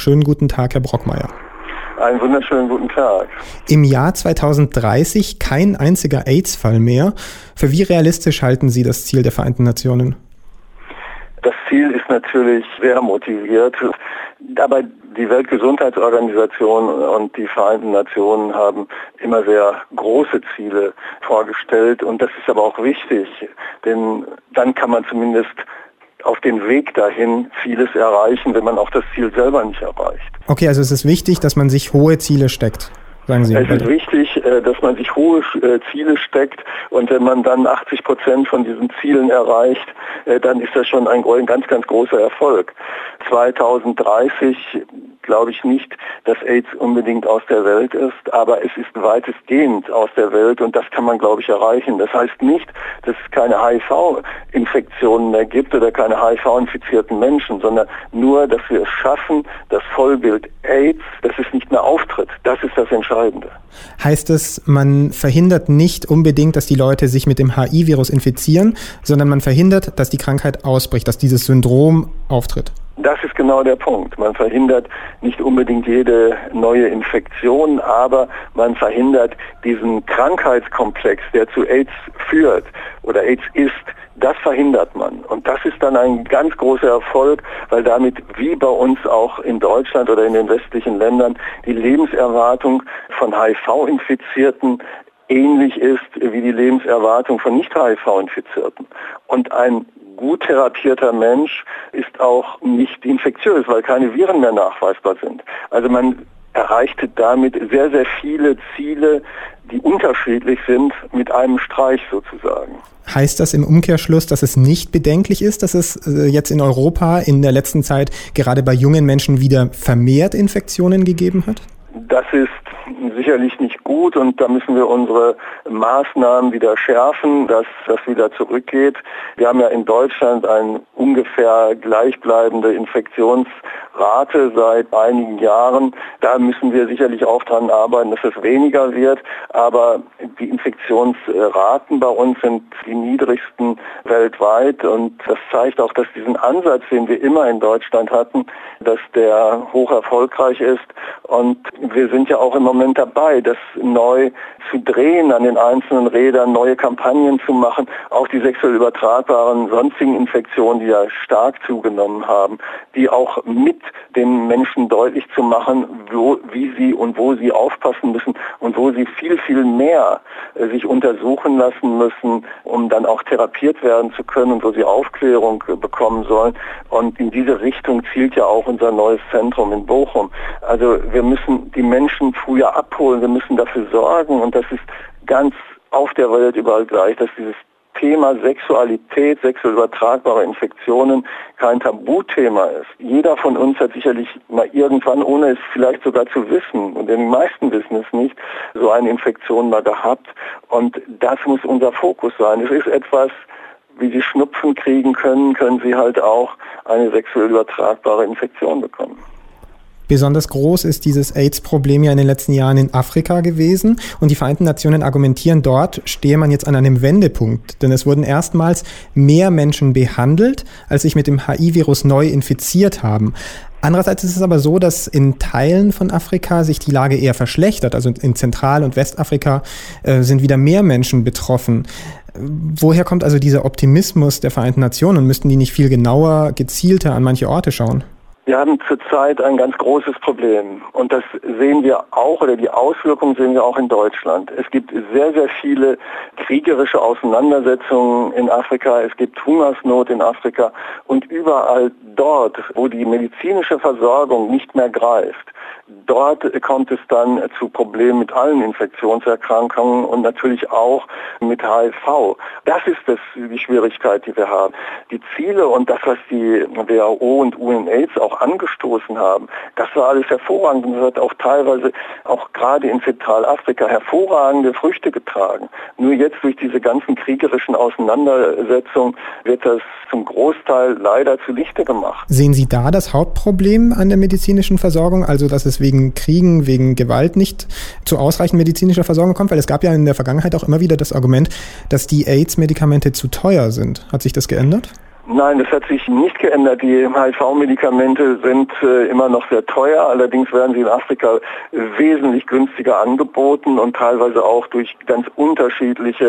Schönen guten Tag, Herr Brockmeier. Einen wunderschönen guten Tag. Im Jahr 2030 kein einziger AIDS-Fall mehr. Für wie realistisch halten Sie das Ziel der Vereinten Nationen? Das Ziel ist natürlich sehr motiviert, aber die Weltgesundheitsorganisation und die Vereinten Nationen haben immer sehr große Ziele vorgestellt und das ist aber auch wichtig, denn dann kann man zumindest auf den Weg dahin vieles erreichen, wenn man auch das Ziel selber nicht erreicht. Okay, also es ist wichtig, dass man sich hohe Ziele steckt, sagen Sie. Es ist wichtig, dass man sich hohe Ziele steckt und wenn man dann 80% von diesen Zielen erreicht, dann ist das schon ein ganz, ganz großer Erfolg. 2030 glaube ich nicht, dass AIDS unbedingt aus der Welt ist, aber es ist weitestgehend aus der Welt und das kann man, glaube ich, erreichen. Das heißt nicht, dass es keine HIV-Infektionen mehr gibt oder keine HIV-infizierten Menschen, sondern nur, dass wir es schaffen, das Vollbild AIDS, dass es nicht mehr auftritt. Das ist das Entscheidende. Heißt es, man verhindert nicht unbedingt, dass die Leute sich mit dem HIV-Virus infizieren, sondern man verhindert, dass die Krankheit ausbricht, dass dieses Syndrom auftritt? Das ist genau der Punkt. Man verhindert nicht unbedingt jede neue Infektion, aber man verhindert diesen Krankheitskomplex, der zu AIDS führt oder AIDS ist. Das verhindert man. Und das ist dann ein ganz großer Erfolg, weil damit, wie bei uns auch in Deutschland oder in den westlichen Ländern, die Lebenserwartung von HIV-Infizierten ähnlich ist wie die Lebenserwartung von Nicht-HIV-Infizierten. Und ein gut therapierter Mensch ist auch nicht infektiös, weil keine Viren mehr nachweisbar sind. Also man erreichte damit sehr, sehr viele Ziele, die unterschiedlich sind, mit einem Streich sozusagen. Heißt das im Umkehrschluss, dass es nicht bedenklich ist, dass es jetzt in Europa in der letzten Zeit gerade bei jungen Menschen wieder vermehrt Infektionen gegeben hat? Das ist sicherlich nicht gut und da müssen wir unsere Maßnahmen wieder schärfen, dass das wieder zurückgeht. Wir haben ja in Deutschland eine ungefähr gleichbleibende Infektionsrate seit einigen Jahren. Da müssen wir sicherlich auch dran arbeiten, dass es weniger wird, aber die Infektionsraten bei uns sind die niedrigsten weltweit und das zeigt auch, dass diesen Ansatz, den wir immer in Deutschland hatten, dass der hoch erfolgreich ist und wir sind ja auch im Moment dabei, das neu zu drehen an den einzelnen Rädern, neue Kampagnen zu machen, auch die sexuell übertragbaren sonstigen Infektionen, die ja stark zugenommen haben, die auch mit den Menschen deutlich zu machen, wie sie und wo sie aufpassen müssen und wo sie viel, viel mehr sich untersuchen lassen müssen, um dann auch therapiert werden zu können und wo sie Aufklärung bekommen sollen. Und in diese Richtung zielt ja auch unser neues Zentrum in Bochum. Also wir müssen die Menschen früher abholen, wir müssen dafür sorgen und das ist ganz auf der Welt überall gleich, dass dieses Thema Sexualität, sexuell übertragbare Infektionen kein Tabuthema ist. Jeder von uns hat sicherlich mal irgendwann, ohne es vielleicht sogar zu wissen, und die meisten wissen es nicht, so eine Infektion mal gehabt. Und das muss unser Fokus sein. Es ist etwas, wie Sie Schnupfen kriegen können, können Sie halt auch eine sexuell übertragbare Infektion bekommen. Besonders groß ist dieses AIDS-Problem ja in den letzten Jahren in Afrika gewesen und die Vereinten Nationen argumentieren, dort stehe man jetzt an einem Wendepunkt, denn es wurden erstmals mehr Menschen behandelt, als sich mit dem HIV-Virus neu infiziert haben. Andererseits ist es aber so, dass in Teilen von Afrika sich die Lage eher verschlechtert, also in Zentral- und Westafrika sind wieder mehr Menschen betroffen. Woher kommt also dieser Optimismus der Vereinten Nationen und müssten die nicht viel genauer, gezielter an manche Orte schauen? Wir haben zurzeit ein ganz großes Problem und das sehen wir auch, oder die Auswirkungen sehen wir auch in Deutschland. Es gibt sehr, sehr viele kriegerische Auseinandersetzungen in Afrika, es gibt Hungersnot in Afrika und überall dort, wo die medizinische Versorgung nicht mehr greift, dort kommt es dann zu Problemen mit allen Infektionserkrankungen und natürlich auch mit HIV. Das ist die Schwierigkeit, die wir haben. Die Ziele und das, was die WHO und UNAIDS auch angestoßen haben, das war alles hervorragend und das hat auch teilweise, auch gerade in Zentralafrika, hervorragende Früchte getragen. Nur jetzt durch diese ganzen kriegerischen Auseinandersetzungen wird das zum Großteil leider zunichte gemacht. Sehen Sie da das Hauptproblem an der medizinischen Versorgung, also dass es wegen Kriegen, wegen Gewalt nicht zu ausreichend medizinischer Versorgung kommt? Weil es gab ja in der Vergangenheit auch immer wieder das Argument, dass die AIDS-Medikamente zu teuer sind. Hat sich das geändert? Nein, das hat sich nicht geändert. Die HIV-Medikamente sind immer noch sehr teuer. Allerdings werden sie in Afrika wesentlich günstiger angeboten und teilweise auch durch ganz unterschiedliche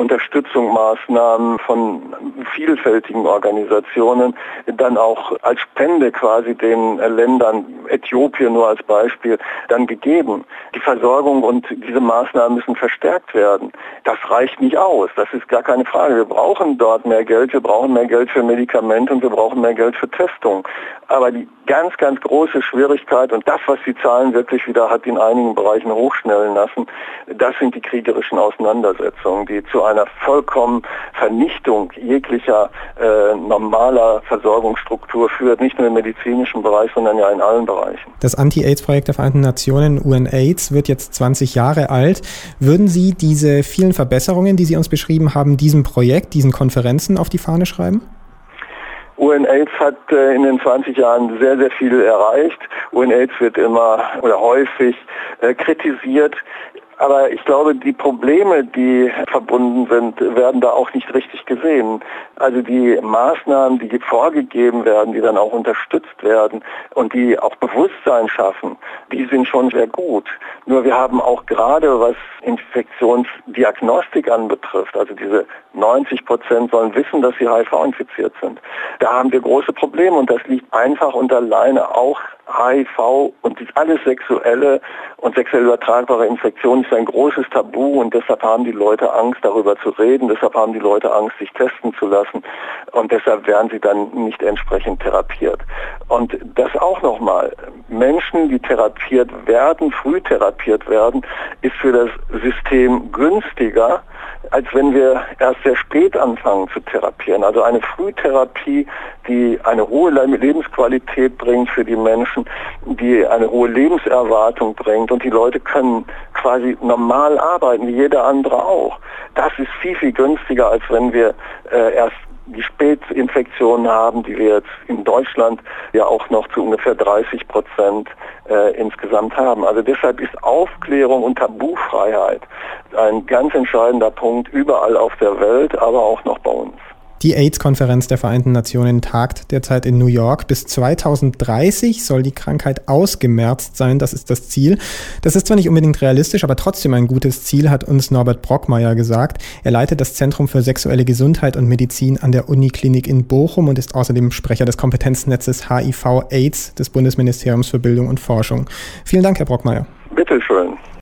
Unterstützungsmaßnahmen von vielfältigen Organisationen dann auch als Spende quasi den Ländern, Äthiopien nur als Beispiel, dann gegeben. Die Versorgung und diese Maßnahmen müssen verstärkt werden. Das reicht nicht aus. Das ist gar keine Frage. Wir brauchen dort mehr Geld. Wir brauchen mehr Geld für Medikamente und wir brauchen mehr Geld für Testung. Aber die ganz, ganz große Schwierigkeit und das, was die Zahlen wirklich wieder hat in einigen Bereichen hochschnellen lassen, das sind die kriegerischen Auseinandersetzungen, die zu einer vollkommenen Vernichtung jeglicher normaler Versorgungsstruktur führt, nicht nur im medizinischen Bereich, sondern ja in allen Bereichen. Das Anti-AIDS-Projekt der Vereinten Nationen, UNAIDS, wird jetzt 20 Jahre alt. Würden Sie diese vielen Verbesserungen, die Sie uns beschrieben haben, diesem Projekt, diesen Konferenzen auf die Fahne schreiben? UNAIDS hat in den 20 Jahren sehr, sehr viel erreicht. UNAIDS wird immer oder häufig kritisiert. Aber ich glaube, die Probleme, die verbunden sind, werden da auch nicht richtig gesehen. Also die Maßnahmen, die vorgegeben werden, die dann auch unterstützt werden und die auch Bewusstsein schaffen, die sind schon sehr gut. Nur wir haben auch gerade, was Infektionsdiagnostik anbetrifft, also diese 90% sollen wissen, dass sie HIV-infiziert sind. Da haben wir große Probleme und das liegt einfach und alleine auch HIV und alles sexuelle und sexuell übertragbare Infektionen ist ein großes Tabu und deshalb haben die Leute Angst, darüber zu reden, deshalb haben die Leute Angst, sich testen zu lassen und deshalb werden sie dann nicht entsprechend therapiert. Und das auch nochmal, Menschen, die therapiert werden, früh therapiert werden, ist für das System günstiger, als wenn wir erst sehr spät anfangen zu therapieren. Also eine Frühtherapie, die eine hohe Lebensqualität bringt für die Menschen, die eine hohe Lebenserwartung bringt und die Leute können quasi normal arbeiten, wie jeder andere auch. Das ist viel, viel günstiger, als wenn wir erst die Spätinfektionen haben, die wir jetzt in Deutschland ja auch noch zu ungefähr 30% insgesamt haben. Also deshalb ist Aufklärung und Tabufreiheit ein ganz entscheidender Punkt überall auf der Welt, aber auch noch bei uns. Die AIDS-Konferenz der Vereinten Nationen tagt derzeit in New York. Bis 2030 soll die Krankheit ausgemerzt sein. Das ist das Ziel. Das ist zwar nicht unbedingt realistisch, aber trotzdem ein gutes Ziel, hat uns Norbert Brockmeier gesagt. Er leitet das Zentrum für sexuelle Gesundheit und Medizin an der Uniklinik in Bochum und ist außerdem Sprecher des Kompetenznetzes HIV-AIDS des Bundesministeriums für Bildung und Forschung. Vielen Dank, Herr Brockmeier. Bitte schön.